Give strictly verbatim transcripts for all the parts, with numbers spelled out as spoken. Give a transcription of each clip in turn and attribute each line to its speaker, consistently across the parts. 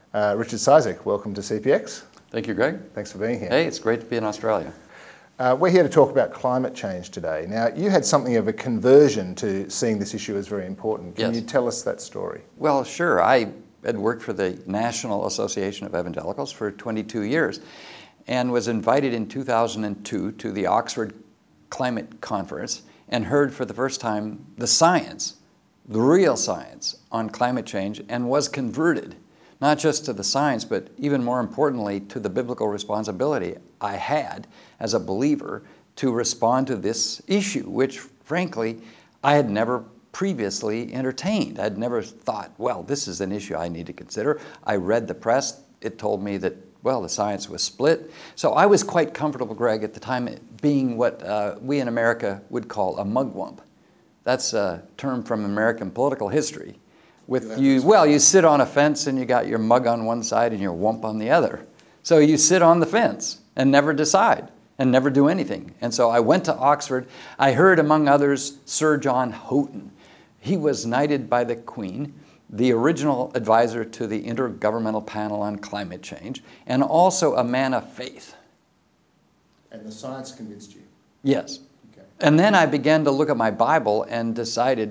Speaker 1: Uh, Richard Cizik, welcome to C P X.
Speaker 2: Thank you, Greg.
Speaker 1: Thanks for being here.
Speaker 2: Hey, it's great to be in Australia.
Speaker 1: Uh, we're here to talk about climate change today. Now, you had something of a conversion to seeing this issue as very important. Can
Speaker 2: Yes.
Speaker 1: you tell us that story?
Speaker 2: Well, sure. I had worked for the National Association of Evangelicals for twenty-two years and was invited in two thousand two to the Oxford Climate Conference and heard for the first time the science, the real science on climate change, and was converted, not just to the science, but even more importantly, to the biblical responsibility I had as a believer to respond to this issue, which frankly, I had never previously entertained. I'd never thought, well, this is an issue I need to consider. I read the press. It told me that, well, the science was split. So I was quite comfortable, Greg, at the time being what uh, we in America would call a mugwump. That's a term from American political history. With you, well, you sit on a fence and you got your mug on one side and your wump on the other. So you sit on the fence and never decide and never do anything. And so I went to Oxford. I heard, among others, Sir John Houghton. He was knighted by the Queen, the original advisor to the Intergovernmental Panel on Climate Change, and also a man of faith.
Speaker 1: And the science convinced you?
Speaker 2: Yes.
Speaker 1: Okay.
Speaker 2: And then I began to look at my Bible and decided,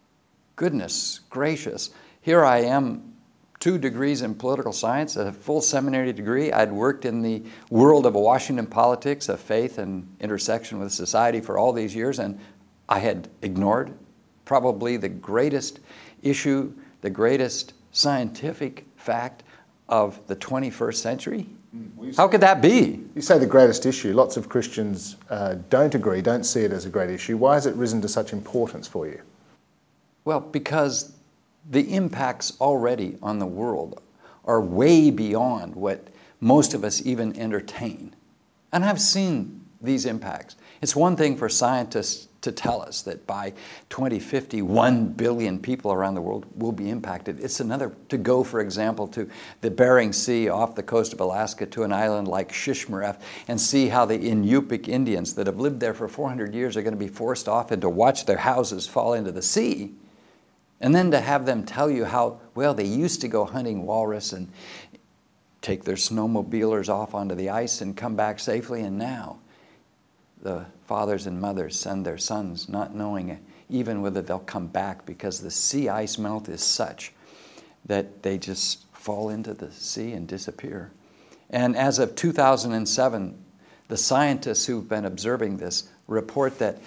Speaker 2: goodness gracious, here I am, two degrees in political science, a full seminary degree. I'd worked in the world of Washington politics, of faith and intersection with society for all these years, and I had ignored probably the greatest issue, the greatest scientific fact of the twenty-first century. Well, How could that be?
Speaker 1: You say the greatest issue. Lots of Christians uh, don't agree, don't see it as a great issue. Why has it risen to such importance for you?
Speaker 2: Well, because the impacts already on the world are way beyond what most of us even entertain. And I've seen these impacts. It's one thing for scientists to tell us that by twenty fifty, one billion people around the world will be impacted. It's another to go, for example, to the Bering Sea off the coast of Alaska to an island like Shishmaref and see how the Inupiaq Indians that have lived there for four hundred years are going to be forced off and to watch their houses fall into the sea. And then to have them tell you how, well, they used to go hunting walrus and take their snowmobilers off onto the ice and come back safely, and now the fathers and mothers send their sons not knowing even whether they'll come back because the sea ice melt is such that they just fall into the sea and disappear. And as of two thousand seven, the scientists who've been observing this report that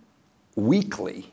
Speaker 2: weekly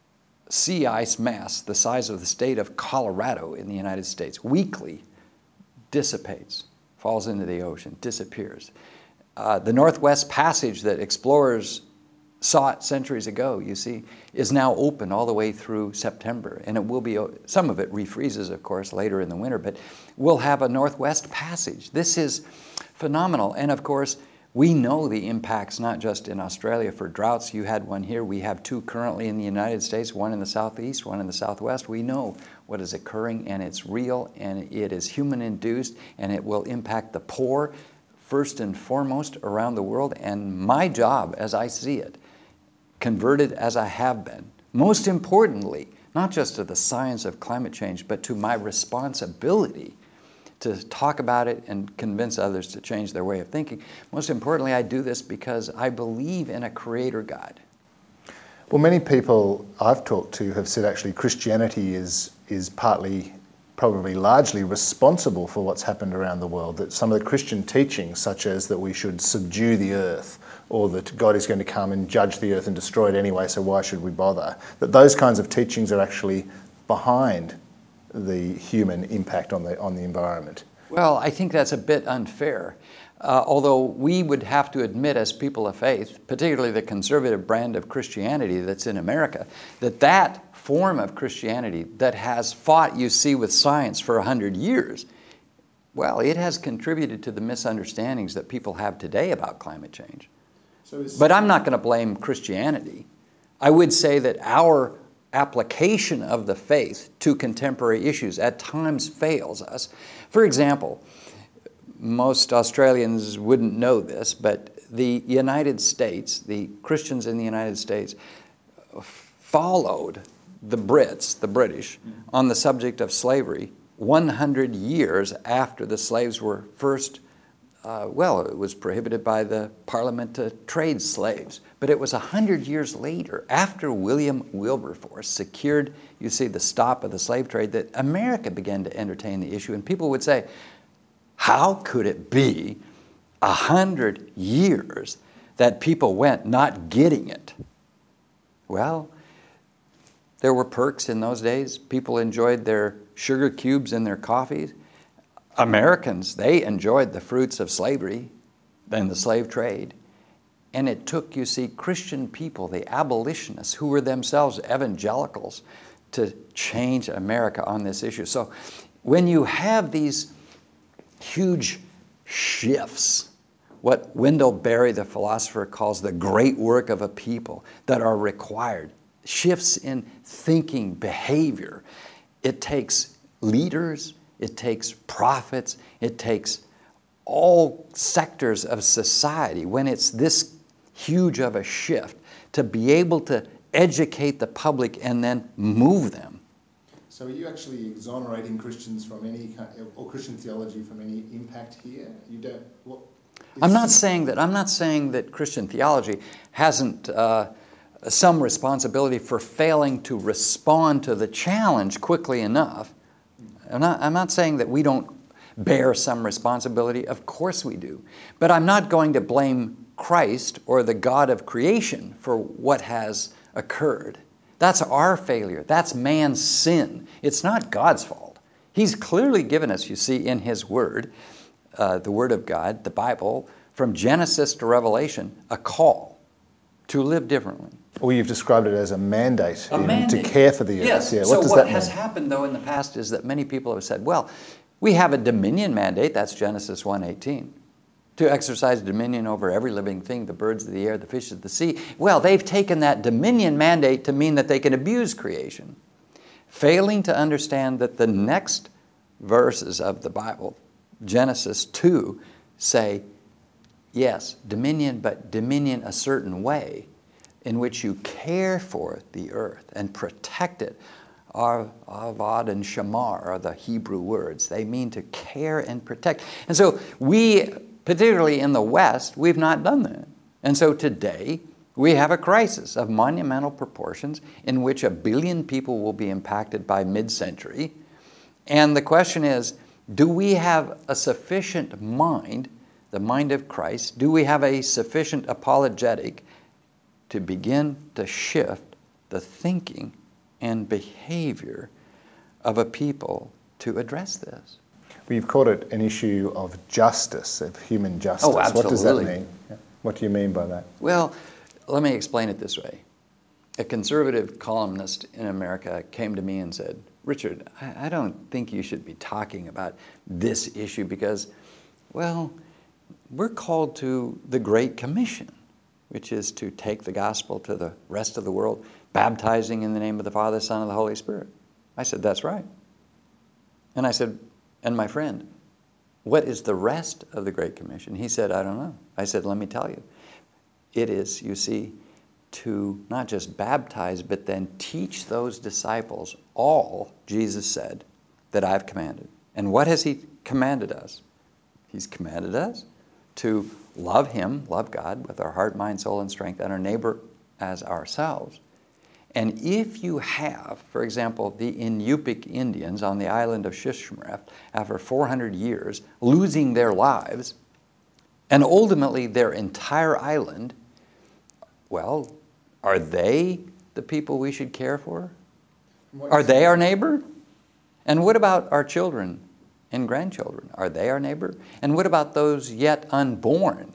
Speaker 2: sea ice mass, the size of the state of Colorado in the United States, weekly dissipates, falls into the ocean, disappears. Uh, the Northwest Passage that explorers sought centuries ago, you see, is now open all the way through September. And it will be, some of it refreezes, of course, later in the winter, but we'll have a Northwest Passage. This is phenomenal. And of course, we know the impacts not just in Australia for droughts. You had one here. We have two currently in the United States, one in the southeast, one in the southwest. We know what is occurring, and it's real, and it is human-induced, and it will impact the poor first and foremost around the world. And my job, as I see it, converted as I have been, most importantly, not just to the science of climate change, but to my responsibility to talk about it and convince others to change their way of thinking. Most importantly, I do this because I believe in a creator God.
Speaker 1: Well, many people I've talked to have said actually Christianity is, is partly, probably largely responsible for what's happened around the world, that some of the Christian teachings, such as that we should subdue the earth, or that God is going to come and judge the earth and destroy it anyway, so why should we bother, that those kinds of teachings are actually behind the human impact on the on the environment.
Speaker 2: Well, I think that's a bit unfair. Uh, although we would have to admit as people of faith, particularly the conservative brand of Christianity that's in America, that that form of Christianity that has fought, you see, with science for a hundred years, well, it has contributed to the misunderstandings that people have today about climate change. So but I'm not going to blame Christianity. I would say that our application of the faith to contemporary issues at times fails us. For example, most Australians wouldn't know this, but the United States, the Christians in the United States, followed the Brits, the British, on the subject of slavery one hundred years after the slaves were first, uh, well, it was prohibited by the Parliament to trade slaves. But it was one hundred years later, after William Wilberforce secured, you see, the stop of the slave trade, that America began to entertain the issue. And people would say, how could it be a hundred years that people went not getting it? Well, there were perks in those days. People enjoyed their sugar cubes in their coffees. Americans, they enjoyed the fruits of slavery and the slave trade. And it took, you see, Christian people, the abolitionists, who were themselves evangelicals, to change America on this issue. So when you have these huge shifts, what Wendell Berry, the philosopher, calls the great work of a people, that are required, shifts in thinking, behavior, it takes leaders, it takes prophets, it takes all sectors of society, when it's this huge of a shift, to be able to educate the public and then move them.
Speaker 1: So are you actually exonerating Christians from any kind, or Christian theology from any impact here? You don't. What,
Speaker 2: I'm not saying that. I'm not saying that Christian theology hasn't uh, some responsibility for failing to respond to the challenge quickly enough. I'm not. I'm not saying that we don't bear some responsibility. Of course we do. But I'm not going to blame Christ or the God of creation for what has occurred. That's our failure. That's man's sin. It's not God's fault. He's clearly given us, you see, in His Word, uh, the Word of God, the Bible, from Genesis to Revelation, a call to live differently.
Speaker 1: Well, you've described it as a mandate,
Speaker 2: A
Speaker 1: in,
Speaker 2: mandate.
Speaker 1: to care for the earth.
Speaker 2: Yes.
Speaker 1: Yeah. What
Speaker 2: so
Speaker 1: does
Speaker 2: what
Speaker 1: that
Speaker 2: has
Speaker 1: mean?
Speaker 2: happened, though, in the past is that many people have said, well, we have a dominion mandate, that's Genesis one eighteen. To exercise dominion over every living thing, the birds of the air, the fish of the sea. Well, they've taken that dominion mandate to mean that they can abuse creation, failing to understand that the next verses of the Bible, Genesis two, say, yes, dominion, but dominion a certain way in which you care for the earth and protect it. Avad and shamar are the Hebrew words. They mean to care and protect. And so we, particularly in the West, we've not done that. And so today, we have a crisis of monumental proportions in which a billion people will be impacted by mid-century. And the question is, do we have a sufficient mind, the mind of Christ? Do we have a sufficient apologetic to begin to shift the thinking and behavior of a people to address this?
Speaker 1: We've called it an issue of justice, of human justice.
Speaker 2: Oh, absolutely.
Speaker 1: What does that mean? What do you mean by that?
Speaker 2: Well, let me explain it this way. A conservative columnist in America came to me and said, Richard, I, I don't think you should be talking about this issue because, well, we're called to the Great Commission, which is to take the gospel to the rest of the world, baptizing in the name of the Father, Son, and the Holy Spirit. I said, that's right. And I said, and my friend, what is the rest of the Great Commission? He said, I don't know. I said, let me tell you. It is, you see, to not just baptize, but then teach those disciples all Jesus said that I've commanded. And what has He commanded us? He's commanded us to love Him, love God with our heart, mind, soul, and strength, and our neighbor as ourselves. And if you have, for example, the Inupiaq Indians on the island of Shishmaref, after four hundred years, losing their lives, and ultimately their entire island, well, are they the people we should care for? Are they our neighbor? And what about our children and grandchildren? Are they our neighbor? And what about those yet unborn?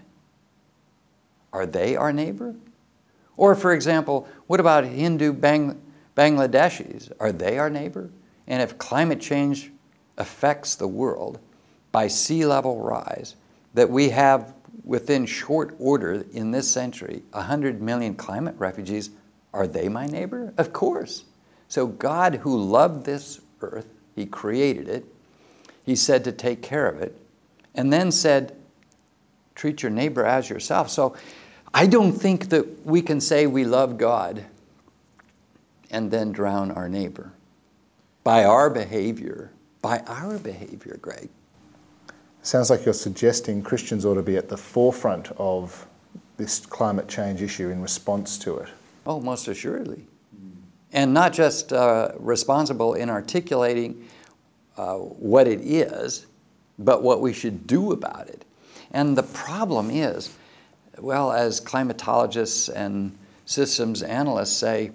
Speaker 2: Are they our neighbor? Or, for example, what about Hindu Bang- Bangladeshis? Are they our neighbor? And if climate change affects the world by sea level rise, that we have within short order in this century one hundred million climate refugees, are they my neighbor? Of course. So God, who loved this earth, He created it, He said to take care of it, and then said, treat your neighbor as yourself. So I don't think that we can say we love God and then drown our neighbor by our behavior by our behavior, Greg.
Speaker 1: Sounds like you're suggesting Christians ought to be at the forefront of this climate change issue in response to it.
Speaker 2: Oh, most assuredly. And not just uh, responsible in articulating uh, what it is, but what we should do about it. And the problem is, well, as climatologists and systems analysts say,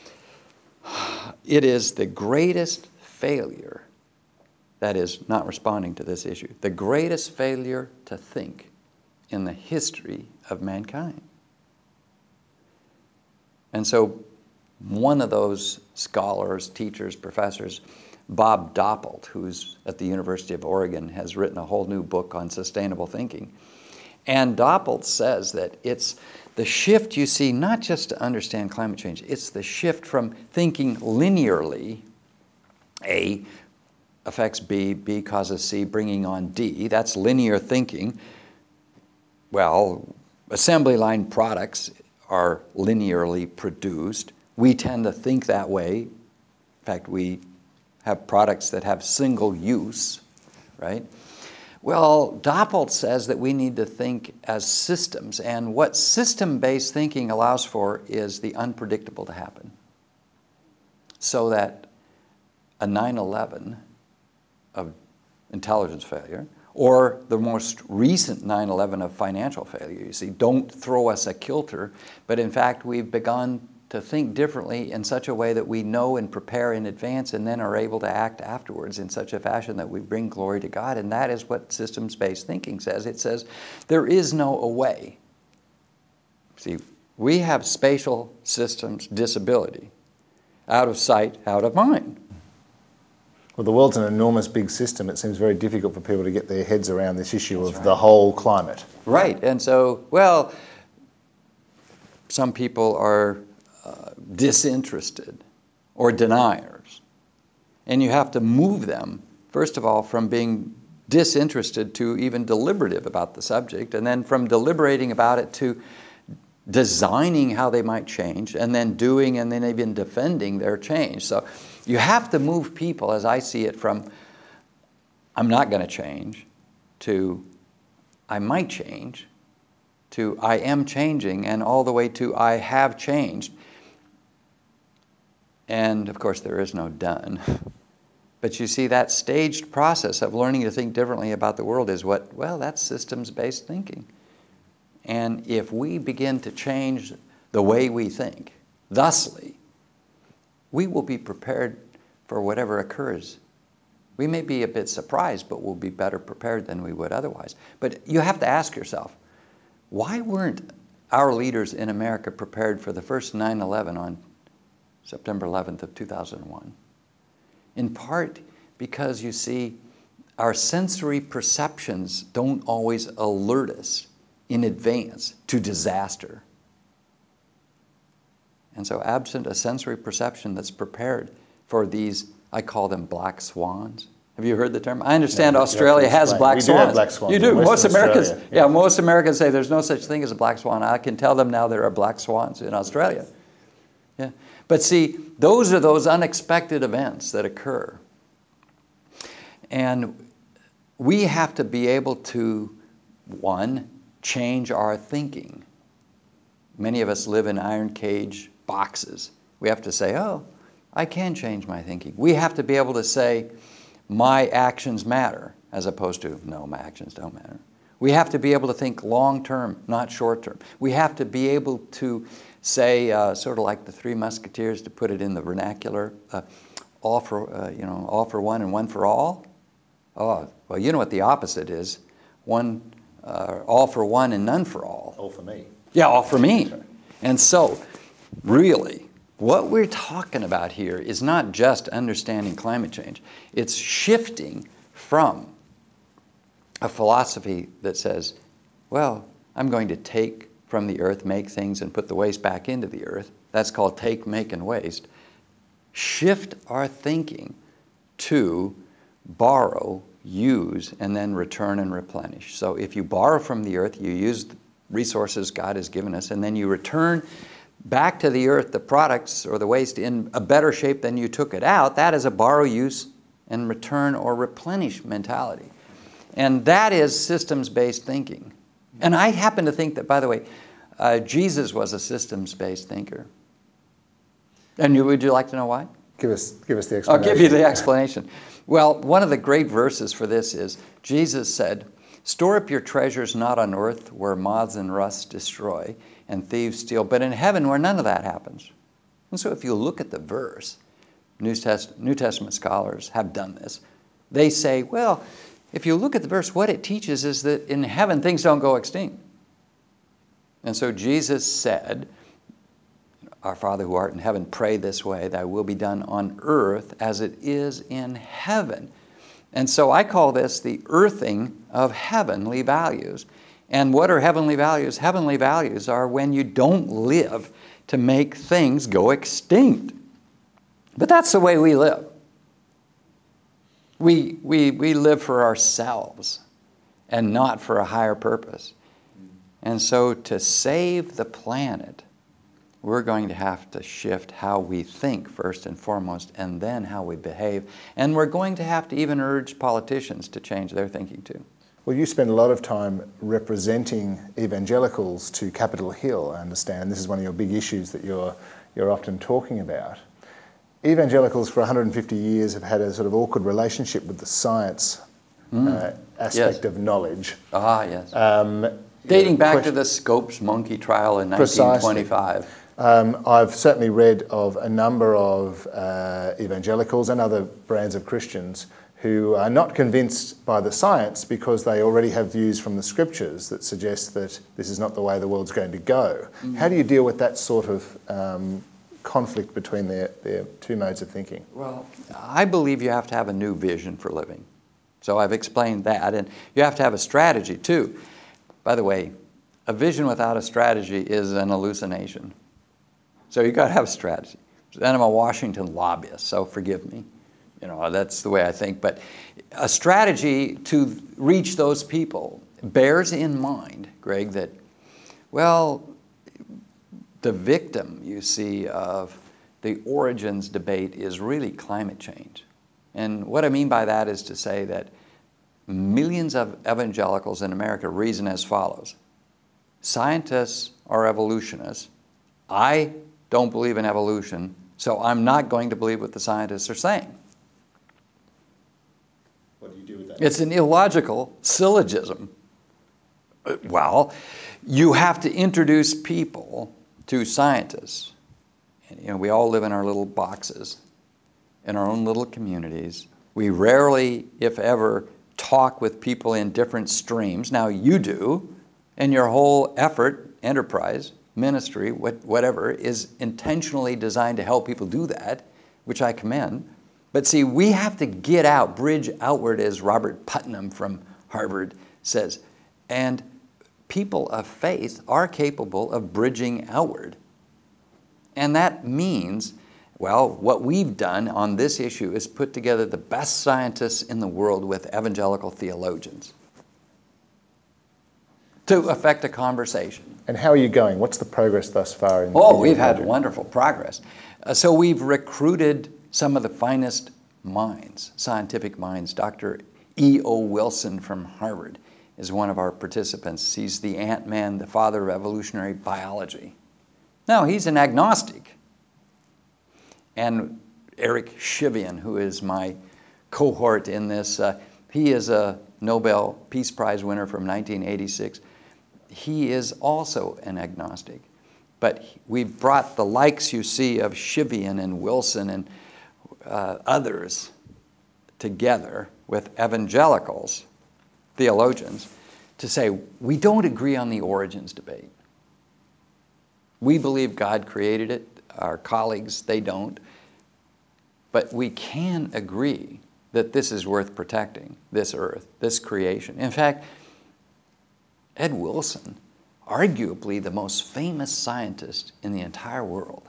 Speaker 2: it is the greatest failure, that is, not responding to this issue, the greatest failure to think in the history of mankind. And so one of those scholars, teachers, professors, Bob Doppelt, who's at the University of Oregon, has written a whole new book on sustainable thinking. And Doppelt says that it's the shift you see, not just to understand climate change, it's the shift from thinking linearly, A affects B, B causes C, bringing on D. That's linear thinking. Well, assembly line products are linearly produced. We tend to think that way. In fact, we have products that have single use, right? Well, Doppelt says that we need to think as systems, and what system-based thinking allows for is the unpredictable to happen. So that a nine eleven of intelligence failure, or the most recent nine eleven of financial failure, you see, don't throw us a kilter, but in fact we've begun to think differently in such a way that we know and prepare in advance and then are able to act afterwards in such a fashion that we bring glory to God. And that is what systems-based thinking says. It says there is no away. See, we have spatial systems disability. Out of sight, out of mind.
Speaker 1: Well, the world's an enormous big system. It seems very difficult for people to get their heads around this issue
Speaker 2: That's
Speaker 1: of
Speaker 2: right.
Speaker 1: the whole climate.
Speaker 2: Right, and so, well, some people are uh, disinterested or deniers. And you have to move them, first of all, from being disinterested to even deliberative about the subject, and then from deliberating about it to designing how they might change, and then doing and then even defending their change. So you have to move people, as I see it, from I'm not going to change to I might change to I am changing, and all the way to I have changed. And of course there is no done. But you see, that staged process of learning to think differently about the world is what, well, that's systems-based thinking. And if we begin to change the way we think, thusly, we will be prepared for whatever occurs. We may be a bit surprised, but we'll be better prepared than we would otherwise. But you have to ask yourself, why weren't our leaders in America prepared for the first nine eleven on September eleventh of two thousand one? In part because, you see, our sensory perceptions don't always alert us in advance to disaster. And so absent a sensory perception that's prepared for these, I call them black swans. Have you heard the term? I understand
Speaker 1: Yeah,
Speaker 2: Australia has black
Speaker 1: we
Speaker 2: swans.
Speaker 1: Do have black swans.
Speaker 2: You do.
Speaker 1: In
Speaker 2: Most
Speaker 1: Western
Speaker 2: Americans,
Speaker 1: Australia,
Speaker 2: yeah.
Speaker 1: yeah,
Speaker 2: most Americans say there's no such thing as a black swan. I can tell them now there are black swans in Australia. Yeah. But see, those are those unexpected events that occur. And we have to be able to, one, change our thinking. Many of us live in iron cage boxes. We have to say, oh, I can change my thinking. We have to be able to say, my actions matter, as opposed to, no, my actions don't matter. We have to be able to think long-term, not short-term. We have to be able to say, uh, sort of like the Three Musketeers, to put it in the vernacular, uh, all for, uh, you know, all for one and one for all. Oh, well, you know what the opposite is. One, uh, all for one and none for all.
Speaker 1: All for me.
Speaker 2: Yeah, all for me. And so, really, what we're talking about here is not just understanding climate change. It's shifting from a philosophy that says, well, I'm going to take from the earth, make things, and put the waste back into the earth. That's called take, make, and waste. Shift our thinking to borrow, use, and then return and replenish. So if you borrow from the earth, you use the resources God has given us, and then you return back to the earth the products or the waste in a better shape than you took it out. That is a borrow, use, and return or replenish mentality. And that is systems-based thinking. And I happen to think that, by the way, uh, Jesus was a systems-based thinker. And you, would you like to know why?
Speaker 1: Give us, give us the
Speaker 2: I'll
Speaker 1: explanation.
Speaker 2: give you the explanation. Well, one of the great verses for this is, Jesus said, "Store up your treasures not on earth where moths and rust destroy and thieves steal, but in heaven where none of that happens." And so if you look at the verse, New, Test- New Testament scholars have done this. They say, well, if you look at the verse, what it teaches is that in heaven things don't go extinct. And so Jesus said, "Our Father who art in heaven, pray this way, thy will be done on earth as it is in heaven." And so I call this the earthing of heavenly values. And what are heavenly values? Heavenly values are when you don't live to make things go extinct. But that's the way we live. We, we, we live for ourselves and not for a higher purpose. And so to save the planet, we're going to have to shift how we think first and foremost, and then how we behave. And we're going to have to even urge politicians to change their thinking too.
Speaker 1: Well, you spend a lot of time representing evangelicals to Capitol Hill, I understand. This is one of your big issues that you're, you're often talking about. Evangelicals for one hundred fifty years have had a sort of awkward relationship with the science mm. uh, aspect yes. of knowledge.
Speaker 2: Ah, yes.
Speaker 1: Um,
Speaker 2: Dating back question, to the Scopes monkey trial in nineteen twenty-five.
Speaker 1: Um, I've certainly read of a number of uh, evangelicals and other brands of Christians who are not convinced by the science because they already have views from the scriptures that suggest that this is not the way the world's going to go. Mm. How do you deal with that sort of um, conflict between their, their two modes of thinking?
Speaker 2: Well, I believe you have to have a new vision for living. So I've explained that, and you have to have a strategy too. By the way, a vision without a strategy is an hallucination. So you've got to have a strategy. And I'm a Washington lobbyist, so forgive me. You know, that's the way I think. But a strategy to reach those people bears in mind, Greg, that, well, the victim, you see, of the origins debate is really climate change. And what I mean by that is to say that millions of evangelicals in America reason as follows. Scientists are evolutionists. I don't believe in evolution, so I'm not going to believe what the scientists are saying.
Speaker 1: What do you do with that?
Speaker 2: It's an illogical syllogism. Well, you have to introduce people to scientists. And, you know, we all live in our little boxes, in our own little communities. We rarely, if ever, talk with people in different streams. Now you do, and your whole effort, enterprise, ministry, what, whatever, is intentionally designed to help people do that, which I commend. But see, we have to get out, bridge outward, as Robert Putnam from Harvard says. And people of faith are capable of bridging outward. And that means, well, what we've done on this issue is put together the best scientists in the world with evangelical theologians to affect a conversation.
Speaker 1: And how are you going? What's the progress thus far? In
Speaker 2: oh,
Speaker 1: in
Speaker 2: we've had
Speaker 1: project?
Speaker 2: wonderful progress. Uh, so we've recruited some of the finest minds, scientific minds. Doctor E O Wilson from Harvard is one of our participants. He's the Ant-Man, the father of evolutionary biology. Now, he's an agnostic. And Eric Shivian, who is my cohort in this, uh, he is a Nobel Peace Prize winner from nineteen eighty-six. He is also an agnostic. But we've brought the likes you see of Shivian and Wilson and uh, others together with evangelicals, theologians, to say, we don't agree on the origins debate. We believe God created it. Our colleagues, they don't. But we can agree that this is worth protecting, this earth, this creation. In fact, Ed Wilson, arguably the most famous scientist in the entire world,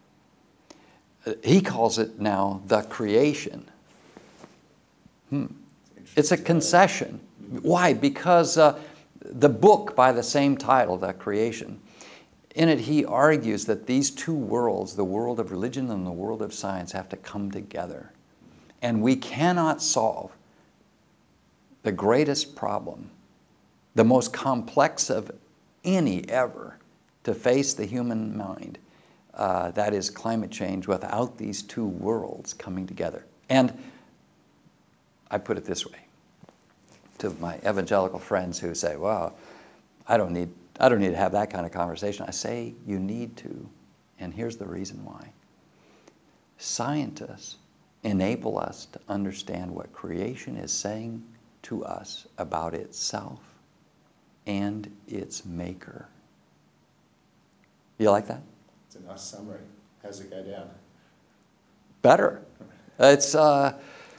Speaker 2: he calls it now the creation. Hmm. It's a concession. Why? Because uh, the book by the same title, The Creation, in it he argues that these two worlds, the world of religion and the world of science, have to come together. And we cannot solve the greatest problem, the most complex of any ever to face the human mind, uh, that is climate change, without these two worlds coming together. And I put it this way to my evangelical friends who say, well, I don't need, I don't need to have that kind of conversation. I say you need to, and here's the reason why. Scientists enable us to understand what creation is saying to us about itself and its maker. You like that?
Speaker 1: It's a nice summary. How's it go down?
Speaker 2: Better. It's uh,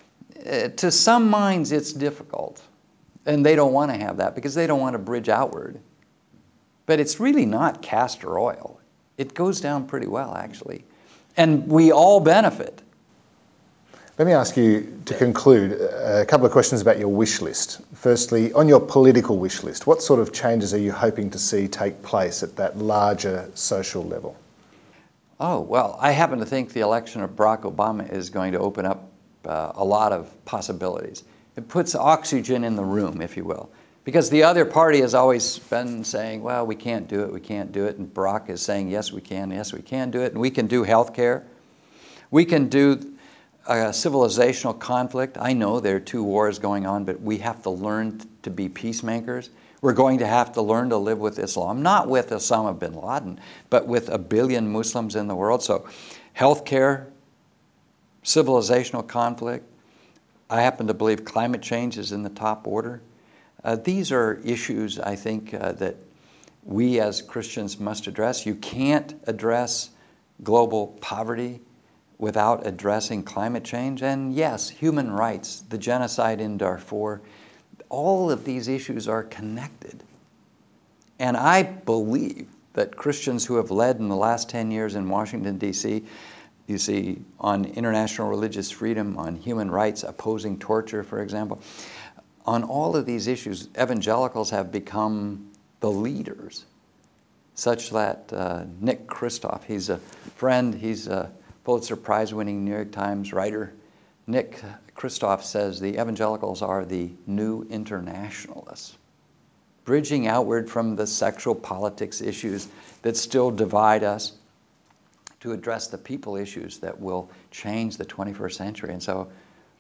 Speaker 2: to some minds it's difficult, and they don't want to have that because they don't want to bridge outward. But it's really not castor oil. It goes down pretty well, actually, and we all benefit.
Speaker 1: Let me ask you to conclude a couple of questions about your wish list. Firstly, on your political wish list, what sort of changes are you hoping to see take place at that larger social level?
Speaker 2: Oh, well, I happen to think the election of Barack Obama is going to open up uh, a lot of possibilities. It puts oxygen in the room, if you will, because the other party has always been saying, well, we can't do it, we can't do it, and Barack is saying, yes, we can, yes, we can do it, and we can do health care. We can do a civilizational conflict. I know there are two wars going on, but we have to learn to be peacemakers. We're going to have to learn to live with Islam, not with Osama bin Laden, but with a billion Muslims in the world. So healthcare, civilizational conflict. I happen to believe climate change is in the top order. Uh, these are issues, I think, uh, that we as Christians must address. You can't address global poverty without addressing climate change. And yes, human rights, the genocide in Darfur, all of these issues are connected. And I believe that Christians who have led in the last ten years in Washington, D C, you see, on international religious freedom, on human rights, opposing torture, for example, on all of these issues, evangelicals have become the leaders, such that uh, Nick Kristof, he's a friend, he's a Pulitzer Prize-winning New York Times writer. Nick Kristof says the evangelicals are the new internationalists, bridging outward from the sexual politics issues that still divide us to address the people issues that will change the twenty-first century. And so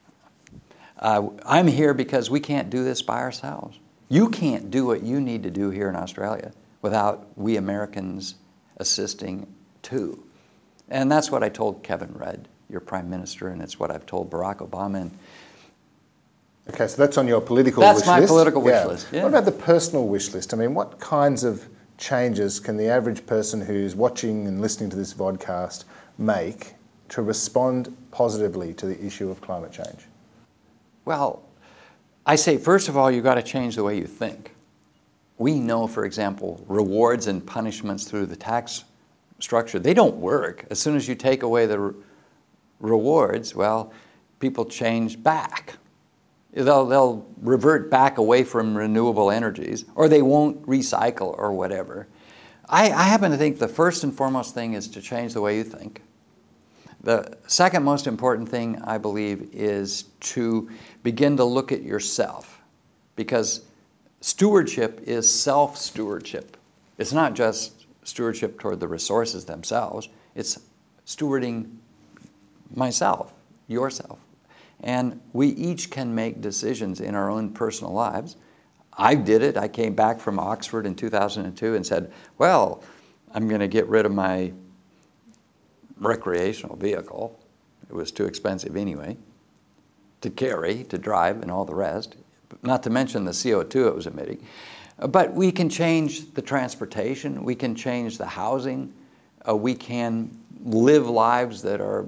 Speaker 2: uh, I'm here because we can't do this by ourselves. You can't do what you need to do here in Australia without we Americans assisting too. And that's what I told Kevin Rudd, your Prime Minister, and it's what I've told Barack Obama. And
Speaker 1: okay, so that's on your political
Speaker 2: that's
Speaker 1: wish
Speaker 2: my
Speaker 1: list.
Speaker 2: political wish
Speaker 1: yeah.
Speaker 2: list. Yeah.
Speaker 1: What about the personal wish list? I mean, what kinds of changes can the average person who's watching and listening to this vodcast make to respond positively to the issue of climate change?
Speaker 2: Well, I say, first of all, you've got to change the way you think. We know, for example, rewards and punishments through the tax structure, they don't work. As soon as you take away the re- rewards, well, people change back. They'll, they'll revert back away from renewable energies, or they won't recycle or whatever. I, I happen to think the first and foremost thing is to change the way you think. The second most important thing, I believe, is to begin to look at yourself, because stewardship is self-stewardship. It's not just stewardship toward the resources themselves. It's stewarding myself, yourself. And we each can make decisions in our own personal lives. I did it. I came back from Oxford in two thousand two and said, well, I'm going to get rid of my recreational vehicle. It was too expensive anyway to carry, to drive, and all the rest, not to mention the C O two it was emitting. But we can change the transportation, we can change the housing, uh, we can live lives that are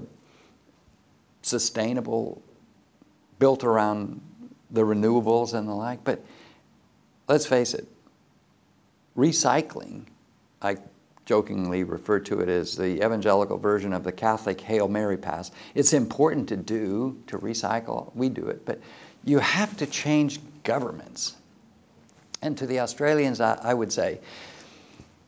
Speaker 2: sustainable, built around the renewables and the like. But let's face it, recycling, I jokingly refer to it as the evangelical version of the Catholic Hail Mary pass. It's important to do, to recycle, we do it, but you have to change governments. And to the Australians, I, I would say,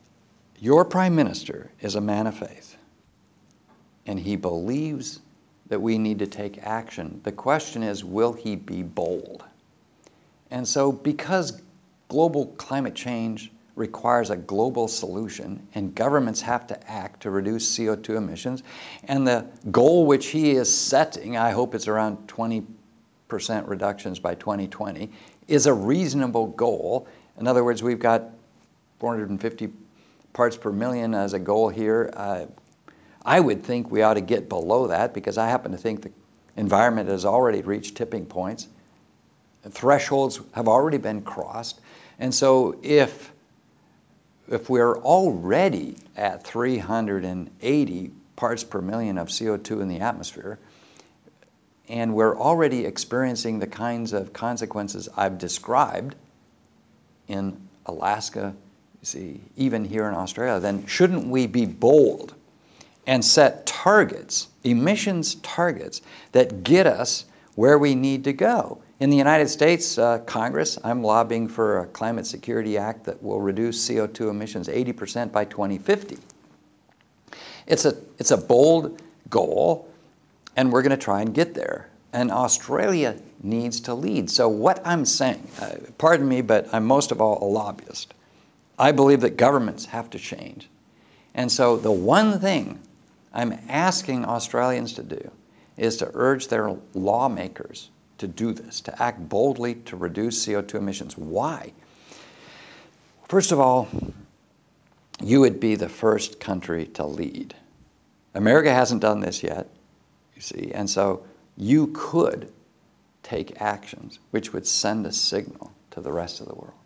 Speaker 2: your Prime Minister is a man of faith, and he believes that we need to take action. The question is, will he be bold? And so because global climate change requires a global solution and governments have to act to reduce C O two emissions, and the goal which he is setting, I hope it's around twenty percent reductions by twenty twenty, is a reasonable goal. In other words, we've got four hundred fifty parts per million as a goal here. Uh, I would think we ought to get below that because I happen to think the environment has already reached tipping points. Thresholds have already been crossed. And so if, if we're already at three hundred eighty parts per million of C O two in the atmosphere, and we're already experiencing the kinds of consequences I've described in Alaska, you see, even here in Australia, then shouldn't we be bold and set targets, emissions targets, that get us where we need to go? In the United States, uh, Congress, I'm lobbying for a Climate Security Act that will reduce C O two emissions eighty percent by twenty fifty. It's a, it's a bold goal, and we're going to try and get there. And Australia needs to lead. So what I'm saying, uh, pardon me, but I'm most of all a lobbyist. I believe that governments have to change. And so the one thing I'm asking Australians to do is to urge their lawmakers to do this, to act boldly to reduce C O two emissions. Why? First of all, you would be the first country to lead. America hasn't done this yet, you see, and so you could take actions which would send a signal to the rest of the world.